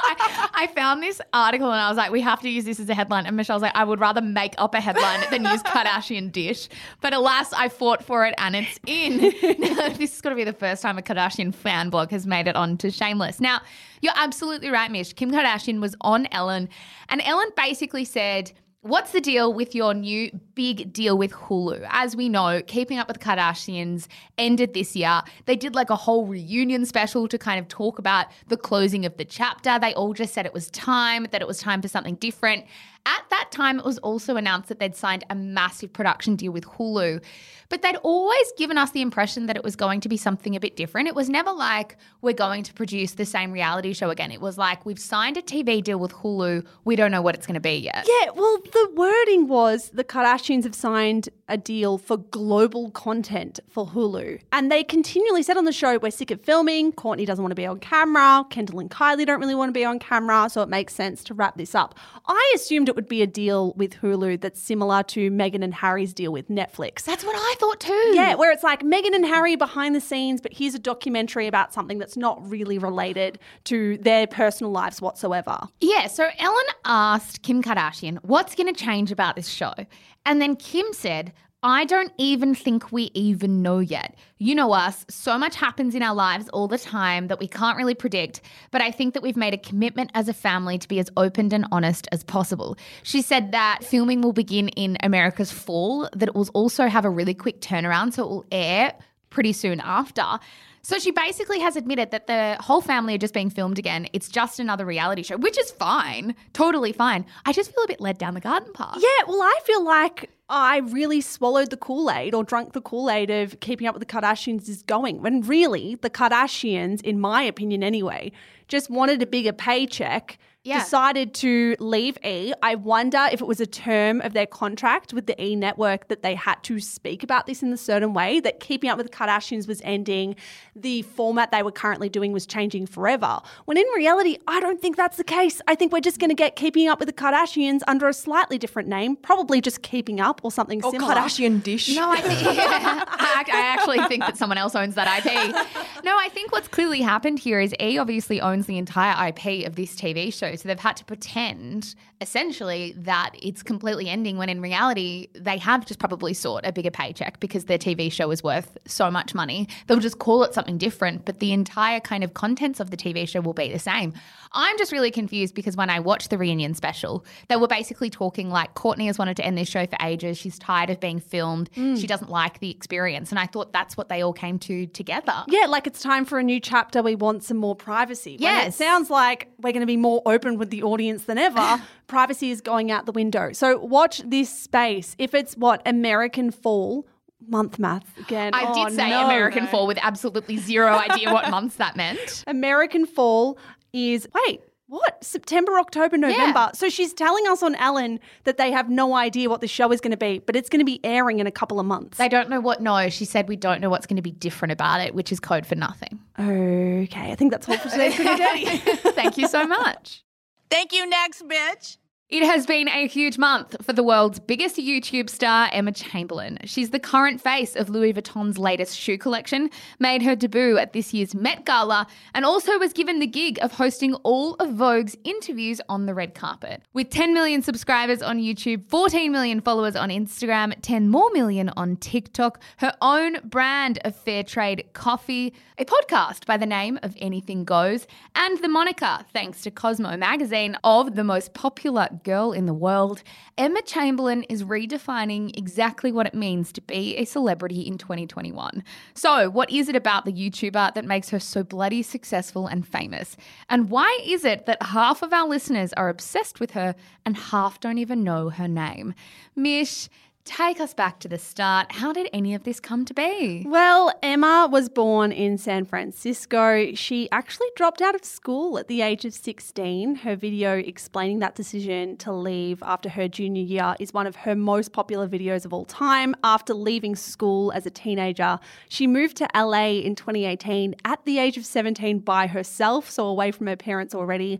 I, I found this article and I was like, we have to use this as a headline. And Michelle's like, I would rather make up a headline than use Kardashian dish. But alas, I fought for it and it's in. Now, this is going to be the first time a Kardashian fan blog has made it on to Shameless. Now, you're absolutely right, Mish. Kim Kardashian was on Ellen and Ellen basically said, what's the deal with your new big deal with Hulu? As we know, Keeping Up with the Kardashians ended this year. They did like a whole reunion special to kind of talk about the closing of the chapter. They all just said it was time, that it was time for something different. At that time, it was also announced that they'd signed a massive production deal with Hulu, but they'd always given us the impression that it was going to be something a bit different. It was never like, we're going to produce the same reality show again. It was like, we've signed a T V deal with Hulu. We don't know what it's going to be yet. Yeah, well, the wording was the Kardashians have signed a deal for global content for Hulu. And they continually said on the show, we're sick of filming. Kourtney doesn't want to be on camera. Kendall and Kylie don't really want to be on camera. So it makes sense to wrap this up. I assumed it would be a deal with Hulu that's similar to Meghan and Harry's deal with Netflix. That's what I thought too. Yeah, where it's like Meghan and Harry behind the scenes, but here's a documentary about something that's not really related to their personal lives whatsoever. Yeah, so Ellen asked Kim Kardashian, what's going to change about this show? And then Kim said, I don't even think we even know yet. You know us, so much happens in our lives all the time that we can't really predict, but I think that we've made a commitment as a family to be as open and honest as possible. She said that filming will begin in America's fall, that it will also have a really quick turnaround, so it will air pretty soon after. So she basically has admitted that the whole family are just being filmed again. It's just another reality show, which is fine, totally fine. I just feel a bit led down the garden path. Yeah, well, I feel like I really swallowed the Kool-Aid or drunk the Kool-Aid of Keeping Up with the Kardashians is going, when really the Kardashians, in my opinion anyway, just wanted a bigger paycheck. Yeah. Decided to leave E. I wonder if it was a term of their contract with the E network that they had to speak about this in a certain way, that Keeping Up with the Kardashians was ending, the format they were currently doing was changing forever. When in reality, I don't think that's the case. I think we're just going to get Keeping Up with the Kardashians under a slightly different name, probably just Keeping Up or something or similar. Kardashian Dish. No, I think yeah, I, I actually think that someone else owns that I P. No, I think what's clearly happened here is E obviously owns the entire I P of this T V show. So they've had to pretend, essentially, that it's completely ending when in reality they have just probably sought a bigger paycheck because their T V show is worth so much money. They'll just call it something different, but the entire kind of contents of the T V show will be the same. I'm just really confused because when I watched the reunion special, they were basically talking like Kourtney has wanted to end this show for ages. She's tired of being filmed. Mm. She doesn't like the experience. And I thought that's what they all came to together. Yeah, like it's time for a new chapter. We want some more privacy. Yes. When it sounds like we're going to be more open with the audience than ever, privacy is going out the window. So watch this space. If it's what, American Fall, month math again. I oh, did say no, American no. Fall with absolutely zero idea what months that meant. American Fall is, wait, what? September, October, November. Yeah. So she's telling us on Ellen that they have no idea what the show is going to be, but it's going to be airing in a couple of months. They don't know what, no, she said we don't know what's going to be different about it, which is code for nothing. Okay, I think that's all for today's Pretty Dirty. Thank you so much. Thank you, next bitch. It has been a huge month for the world's biggest YouTube star, Emma Chamberlain. She's the current face of Louis Vuitton's latest shoe collection, made her debut at this year's Met Gala, and also was given the gig of hosting all of Vogue's interviews on the red carpet. With ten million subscribers on YouTube, fourteen million followers on Instagram, ten more million on TikTok, her own brand of fair trade coffee, a podcast by the name of Anything Goes, and the moniker, thanks to Cosmo magazine, of the most popular girl in the world, Emma Chamberlain is redefining exactly what it means to be a celebrity in twenty twenty-one. So, what is it about the YouTuber that makes her so bloody successful and famous? And why is it that half of our listeners are obsessed with her and half don't even know her name? Mish, take us back to the start. How did any of this come to be? Well, Emma was born in San Francisco. She actually dropped out of school at the age of sixteen. Her video explaining that decision to leave after her junior year is one of her most popular videos of all time. After leaving school as a teenager, she moved to L A in twenty eighteen at the age of seventeen by herself, so away from her parents already.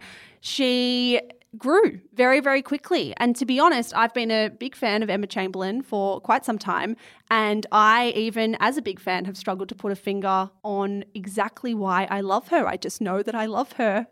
She grew very, very quickly. And to be honest, I've been a big fan of Emma Chamberlain for quite some time. And I, even as a big fan, have struggled to put a finger on exactly why I love her. I just know that I love her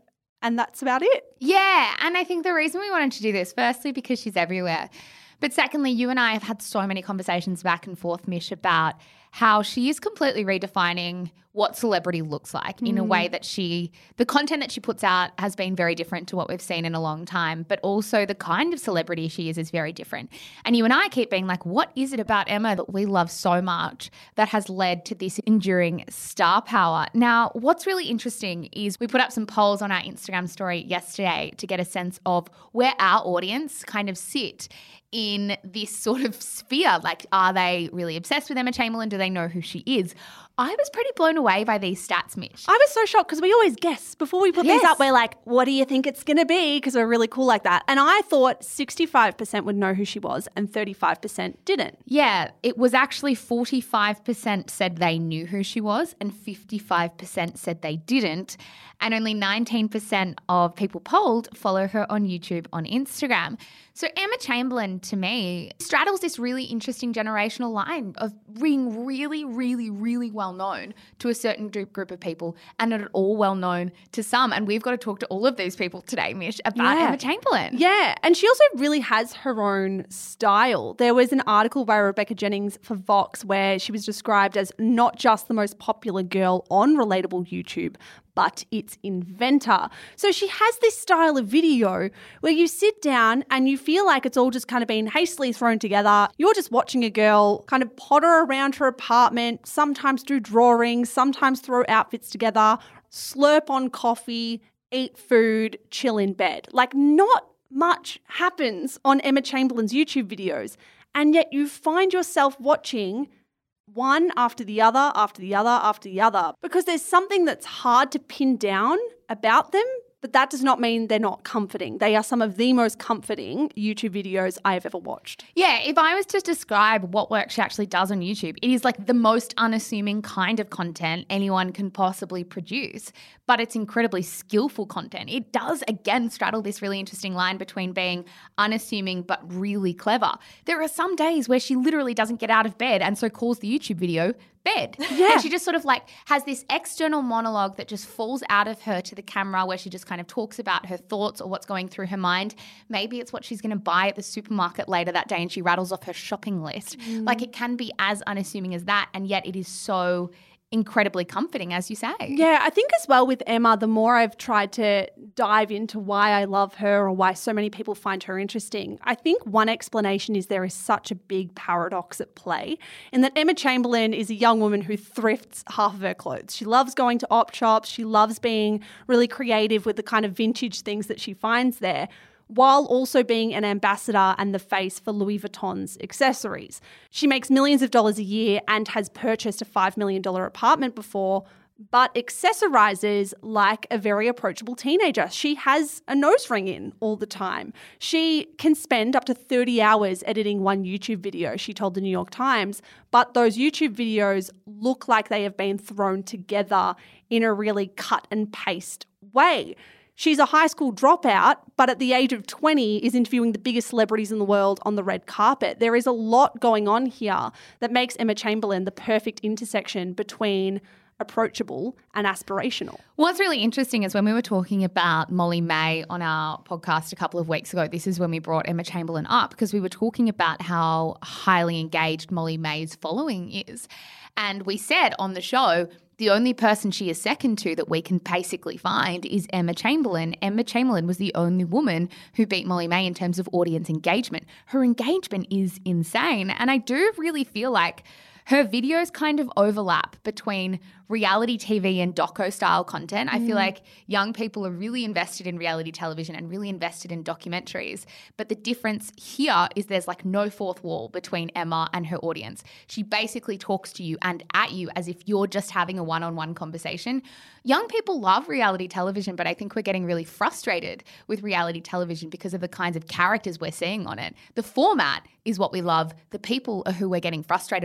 and that's about it. Yeah, and I think the reason we wanted to do this, firstly, because she's everywhere. But secondly, you and I have had so many conversations back and forth, Mish, about how she is completely redefining what celebrity looks like in a way that she, the content that she puts out has been very different to what we've seen in a long time, but also the kind of celebrity she is is very different. And you and I keep being like, what is it about Emma that we love so much that has led to this enduring star power? Now, what's really interesting is we put up some polls on our Instagram story yesterday to get a sense of where our audience kind of sit in this sort of sphere. Like, are they really obsessed with Emma Chamberlain? Do they know who she is? I was pretty blown away by these stats, Mish. I was so shocked because we always guess. Before we put Yes. these up, we're like, what do you think it's going to be? Because we're really cool like that. And I thought sixty-five percent would know who she was and thirty-five percent didn't. Yeah, it was actually forty-five percent said they knew who she was and fifty-five percent said they didn't. And only nineteen percent of people polled follow her on YouTube, on Instagram. So Emma Chamberlain, to me, straddles this really interesting generational line of being really, really, really well known to a certain group group of people and not at all well known to some. And we've got to talk to all of these people today, Mish, about Yeah. Emma Chamberlain. Yeah, and she also really has her own style. There was an article by Rebecca Jennings for Vox where she was described as not just the most popular girl on relatable YouTube, but its inventor. So she has this style of video where you sit down and you feel like it's all just kind of been hastily thrown together. You're just watching a girl kind of potter around her apartment, sometimes do drawings, sometimes throw outfits together, slurp on coffee, eat food, chill in bed. Like, not much happens on Emma Chamberlain's YouTube videos, and yet you find yourself watching one after the other, after the other, after the other, because there's something that's hard to pin down about them, but that does not mean they're not comforting. They are some of the most comforting YouTube videos I have ever watched. Yeah, if I was to describe what work she actually does on YouTube, it is like the most unassuming kind of content anyone can possibly produce, but it's incredibly skillful content. It does, again, straddle this really interesting line between being unassuming but really clever. There are some days where she literally doesn't get out of bed and so calls the YouTube video bed. Yeah. And she just sort of like has this external monologue that just falls out of her to the camera where she just kind of talks about her thoughts or what's going through her mind. Maybe it's what she's going to buy at the supermarket later that day and she rattles off her shopping list. Mm. Like, it can be as unassuming as that, and yet it is so incredibly comforting, as you say. Yeah, I think as well with Emma, the more I've tried to dive into why I love her or why so many people find her interesting, I think one explanation is there is such a big paradox at play in that Emma Chamberlain is a young woman who thrifts half of her clothes. She loves going to op shops. She loves being really creative with the kind of vintage things that she finds there, while also being an ambassador and the face for Louis Vuitton's accessories. She makes millions of dollars a year and has purchased a five million dollars apartment before, but accessorizes like a very approachable teenager. She has a nose ring in all the time. She can spend up to thirty hours editing one YouTube video, she told the New York Times, but those YouTube videos look like they have been thrown together in a really cut and paste way. She's a high school dropout, but at the age of twenty is interviewing the biggest celebrities in the world on the red carpet. There is a lot going on here that makes Emma Chamberlain the perfect intersection between approachable and aspirational. What's really interesting is when we were talking about Molly May on our podcast a couple of weeks ago, this is when we brought Emma Chamberlain up, because we were talking about how highly engaged Molly May's following is. And we said on the show, the only person she is second to that we can basically find is Emma Chamberlain. Emma Chamberlain was the only woman who beat Molly May in terms of audience engagement. Her engagement is insane. And I do really feel like her videos kind of overlap between reality T V and doco-style content. I feel like young people are really invested in reality television and really invested in documentaries. But the difference here is there's like no fourth wall between Emma and her audience. She basically talks to you and at you as if you're just having a one-on-one conversation. Young people love reality television, but I think we're getting really frustrated with reality television because of the kinds of characters we're seeing on it. The format is what we love. The people are who we're getting frustrated by as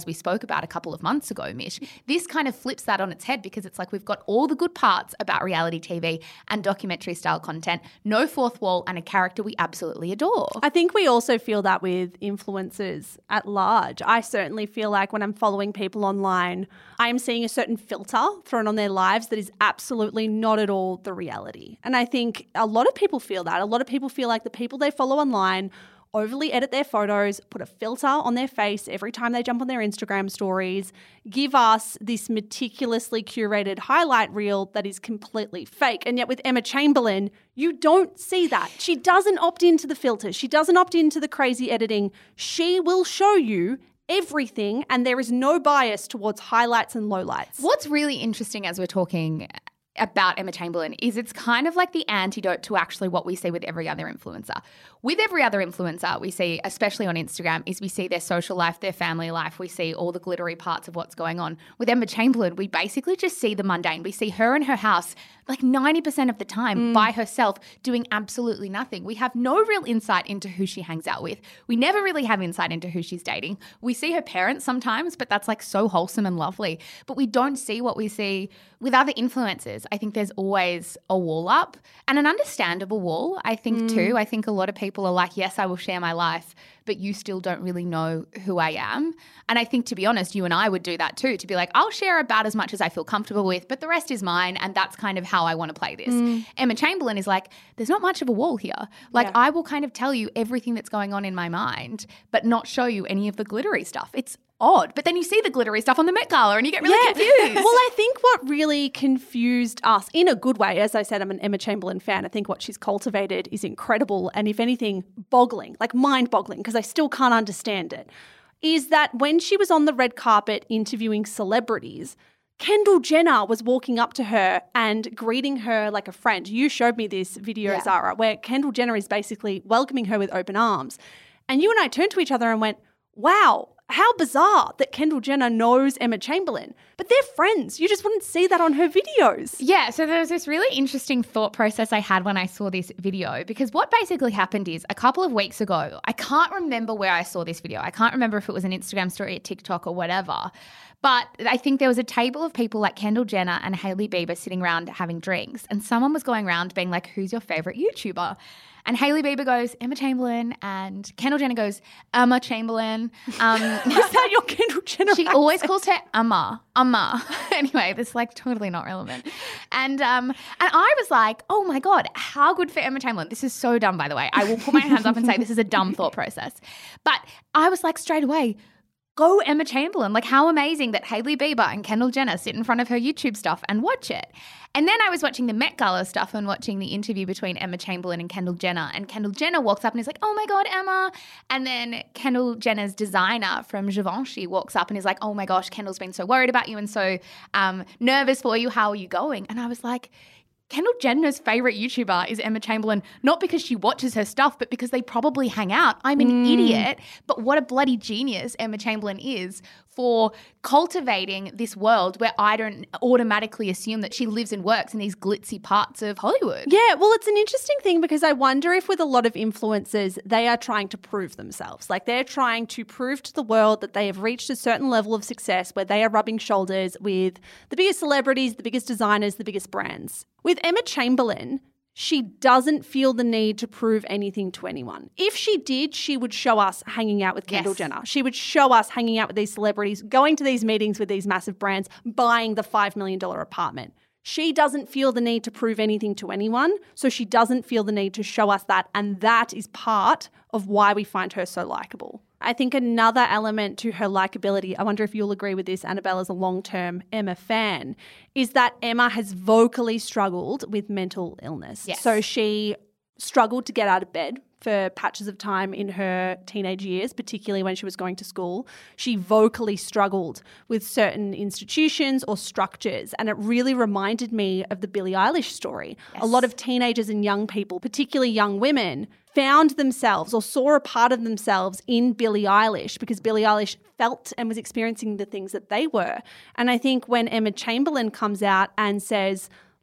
as we spoke about a couple of months ago, Mish, this kind of flips that on its head because it's like we've got all the good parts about reality T V and documentary style content, no fourth wall, and a character we absolutely adore. I think we also feel that with influencers at large. I certainly feel like when I'm following people online, I'm seeing a certain filter thrown on their lives that is absolutely not at all the reality. And I think a lot of people feel that. A lot of people feel like the people they follow online overly edit their photos, put a filter on their face every time they jump on their Instagram stories, give us this meticulously curated highlight reel that is completely fake. And yet with Emma Chamberlain, you don't see that. She doesn't opt into the filters. She doesn't opt into the crazy editing. She will show you everything, and there is no bias towards highlights and lowlights. What's really interesting as we're talking about Emma Chamberlain is it's kind of like the antidote to actually what we see with every other influencer. With every other influencer we see, especially on Instagram, is we see their social life, their family life. We see all the glittery parts of what's going on. With Emma Chamberlain, we basically just see the mundane. We see her in her house like ninety percent of the time mm. by herself doing absolutely nothing. We have no real insight into who she hangs out with. We never really have insight into who she's dating. We see her parents sometimes, but that's like so wholesome and lovely. But we don't see what we see with other influencers. I think there's always a wall up, and an understandable wall, I think mm. too. I think a lot of people are like, yes, I will share my life, but you still don't really know who I am. And I think, to be honest, you and I would do that too, to be like, I'll share about as much as I feel comfortable with, but the rest is mine, and that's kind of how I want to play this. Mm. Emma Chamberlain is like, there's not much of a wall here. Like, yeah. I will kind of tell you everything that's going on in my mind, but not show you any of the glittery stuff. It's odd. But then you see the glittery stuff on the Met Gala and you get really yeah. confused. Well, I think what really confused us, in a good way, as I said, I'm an Emma Chamberlain fan. I think what she's cultivated is incredible, and if anything, boggling, like mind-boggling, because I still can't understand it, is that when she was on the red carpet interviewing celebrities, Kendall Jenner was walking up to her and greeting her like a friend. You showed me this video, yeah. Zara, where Kendall Jenner is basically welcoming her with open arms. And you and I turned to each other and went, wow, how bizarre that Kendall Jenner knows Emma Chamberlain. But they're friends. You just wouldn't see that on her videos. Yeah, so there was this really interesting thought process I had when I saw this video, because what basically happened is a couple of weeks ago, I can't remember where I saw this video. I can't remember if it was an Instagram story, a TikTok or whatever. But I think there was a table of people like Kendall Jenner and Hailey Bieber sitting around having drinks, and someone was going around being like, who's your favorite YouTuber? And Hailey Bieber goes, Emma Chamberlain, and Kendall Jenner goes, Emma Chamberlain. Um, Is that your Kendall Jenner She accent? always calls her Emma, Emma. Anyway, this is like totally not relevant. And um, and I was like, oh my God, how good for Emma Chamberlain. This is so dumb, by the way. I will put my hands up and say this is a dumb thought process. But I was like straight away, go Emma Chamberlain. Like, how amazing that Hailey Bieber and Kendall Jenner sit in front of her YouTube stuff and watch it. And then I was watching the Met Gala stuff and watching the interview between Emma Chamberlain and Kendall Jenner. And Kendall Jenner walks up and is like, oh my God, Emma. And then Kendall Jenner's designer from Givenchy walks up and is like, oh my gosh, Kendall's been so worried about you and so um, nervous for you. How are you going? And I was like, Kendall Jenner's favorite YouTuber is Emma Chamberlain, not because she watches her stuff, but because they probably hang out. I'm an mm. idiot, but what a bloody genius Emma Chamberlain is for cultivating this world where I don't automatically assume that she lives and works in these glitzy parts of Hollywood. Yeah, well, it's an interesting thing because I wonder if with a lot of influencers, they are trying to prove themselves. Like they're trying to prove to the world that they have reached a certain level of success where they are rubbing shoulders with the biggest celebrities, the biggest designers, the biggest brands. With Emma Chamberlain, she doesn't feel the need to prove anything to anyone. If she did, she would show us hanging out with Kendall yes. Jenner. She would show us hanging out with these celebrities, going to these meetings with these massive brands, buying the five million dollars apartment. She doesn't feel the need to prove anything to anyone, so she doesn't feel the need to show us that, and that is part of why we find her so likable. I think another element to her likability, I wonder if you'll agree with this, Annabelle, as a long-term Emma fan, is that Emma has vocally struggled with mental illness. Yes. So she struggled to get out of bed for patches of time in her teenage years, particularly when she was going to school. She vocally struggled with certain institutions or structures, and it really reminded me of the Billie Eilish story. Yes. A lot of teenagers and young people, particularly young women, found themselves or saw a part of themselves in Billie Eilish because Billie Eilish felt and was experiencing the things that they were. And I think when Emma Chamberlain comes out and says,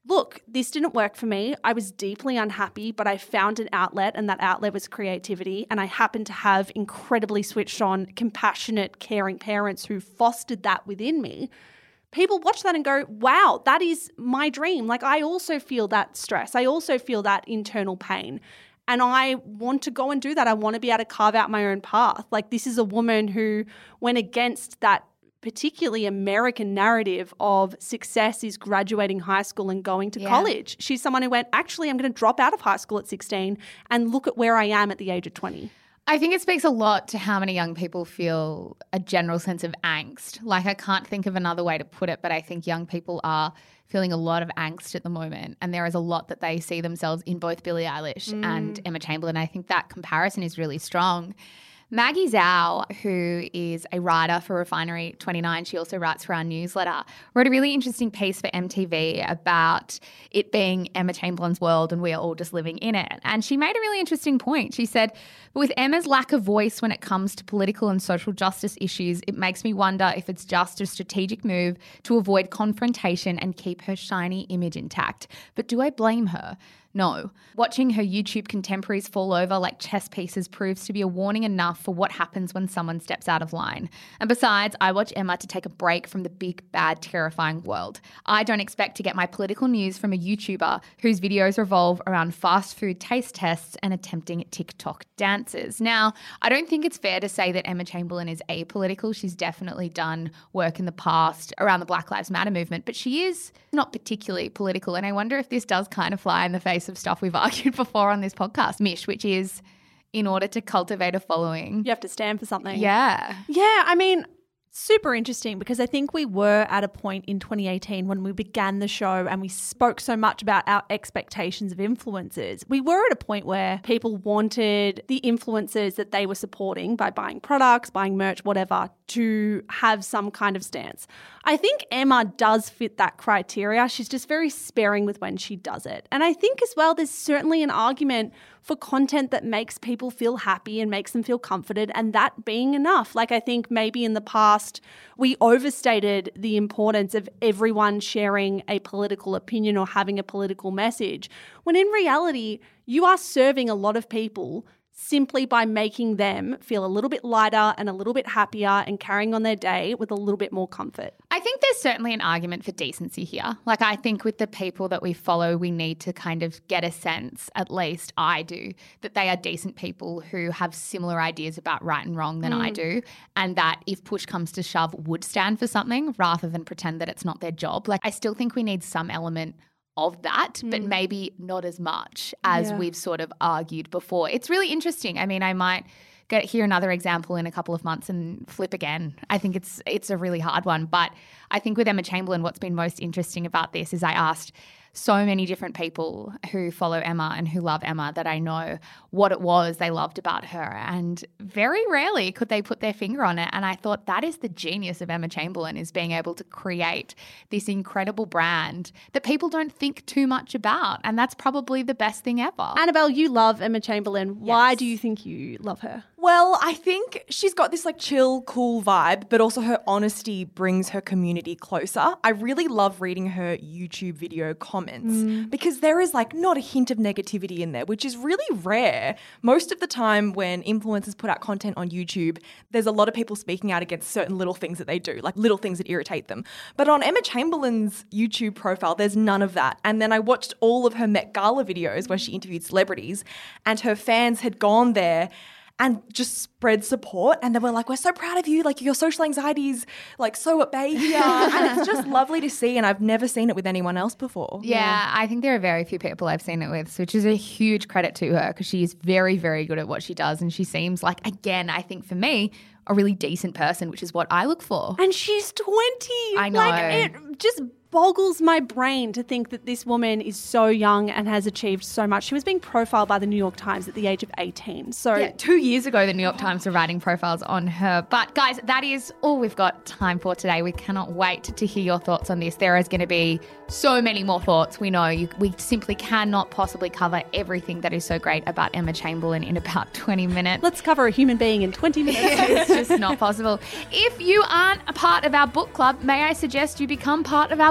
look, this didn't work for me. I was deeply unhappy, but I found an outlet, and that outlet was creativity. And I happened to have incredibly switched on, compassionate, caring parents who fostered that within me. People watch that and go, wow, that is my dream. Like, I also feel that stress. I also feel that internal pain. And I want to go and do that. I want to be able to carve out my own path. Like, this is a woman who went against that particularly American narrative of success is graduating high school and going to yeah. college. She's someone who went, actually, I'm going to drop out of high school at sixteen and look at where I am at the age of twenty. I think it speaks a lot to how many young people feel a general sense of angst. Like, I can't think of another way to put it, but I think young people are feeling a lot of angst at the moment, and there is a lot that they see themselves in both Billie Eilish mm. and Emma Chamberlain. I think that comparison is really strong. Maggie Zhao, who is a writer for Refinery twenty-nine, she also writes for our newsletter, wrote a really interesting piece for M T V about it being Emma Chamberlain's world and we are all just living in it. And she made a really interesting point. She said, but with Emma's lack of voice when it comes to political and social justice issues, it makes me wonder if it's just a strategic move to avoid confrontation and keep her shiny image intact. But do I blame her? No. Watching her YouTube contemporaries fall over like chess pieces proves to be a warning enough for what happens when someone steps out of line. And besides, I watch Emma to take a break from the big, bad, terrifying world. I don't expect to get my political news from a YouTuber whose videos revolve around fast food taste tests and attempting TikTok dances. Now, I don't think it's fair to say that Emma Chamberlain is apolitical. She's definitely done work in the past around the Black Lives Matter movement, but she is not particularly political. And I wonder if this does kind of fly in the face of stuff we've argued before on this podcast, Mish, which is in order to cultivate a following, you have to stand for something. Yeah. Yeah, I mean, super interesting, because I think we were at a point in twenty eighteen when we began the show and we spoke so much about our expectations of influencers. We were at a point where people wanted the influencers that they were supporting by buying products, buying merch, whatever, to have some kind of stance. I think Emma does fit that criteria. She's just very sparing with when she does it. And I think as well, there's certainly an argument for content that makes people feel happy and makes them feel comforted, and that being enough. Like, I think maybe in the past we overstated the importance of everyone sharing a political opinion or having a political message, when in reality you are serving a lot of people simply by making them feel a little bit lighter and a little bit happier and carrying on their day with a little bit more comfort. I think there's certainly an argument for decency here. Like, I think with the people that we follow, we need to kind of get a sense, at least I do, that they are decent people who have similar ideas about right and wrong than mm. I do, and that if push comes to shove would stand for something rather than pretend that it's not their job. Like, I still think we need some element of that, mm. but maybe not as much as yeah. we've sort of argued before. It's really interesting. I mean, I might get hear another example in a couple of months and flip again. I think it's it's a really hard one. But I think with Emma Chamberlain, what's been most interesting about this is I asked so many different people who follow Emma and who love Emma that I know what it was they loved about her. And very rarely could they put their finger on it. And I thought that is the genius of Emma Chamberlain, is being able to create this incredible brand that people don't think too much about. And that's probably the best thing ever. Annabelle, you love Emma Chamberlain. Why Yes. do you think you love her? Well, I think she's got this like chill, cool vibe, but also her honesty brings her community closer. I really love reading her YouTube video comments mm. because there is like not a hint of negativity in there, which is really rare. Most of the time when influencers put out content on YouTube, there's a lot of people speaking out against certain little things that they do, like little things that irritate them. But on Emma Chamberlain's YouTube profile, there's none of that. And then I watched all of her Met Gala videos where she interviewed celebrities, and her fans had gone there and just spread support. And they were like, we're so proud of you. Like, your social anxiety's like so at bay here. And it's just lovely to see. And I've never seen it with anyone else before. Yeah, yeah, I think there are very few people I've seen it with, which is a huge credit to her, because she is very, very good at what she does. And she seems like, again, I think for me, a really decent person, which is what I look for. And she's twenty. I know. Like, it just boggles my brain to think that this woman is so young and has achieved so much. She was being profiled by the New York Times at the age of eighteen. So yeah, two years ago, the New York Times were writing profiles on her. But guys, that is all we've got time for today. We cannot wait to hear your thoughts on this. There is going to be so many more thoughts. We know you, we simply cannot possibly cover everything that is so great about Emma Chamberlain in about twenty minutes. Let's cover a human being in twenty minutes. It's just not possible. If you aren't a part of our book club, may I suggest you become part of our book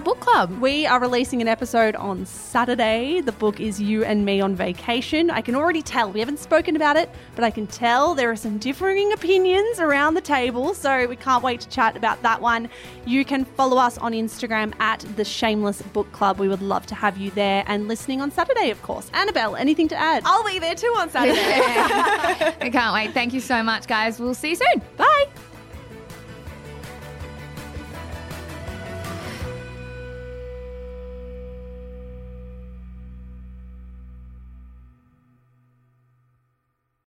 book club. We are releasing an episode on Saturday. The book is You and Me on Vacation. I can already tell. We haven't spoken about it, but I can tell there are some differing opinions around the table, so we can't wait to chat about that one. You can follow us on Instagram at The Shameless Book Club. We would love to have you there and listening on Saturday, of course. Annabelle, anything to add? I'll be there too on Saturday. I can't wait. Thank you so much, guys. We'll see you soon. Bye.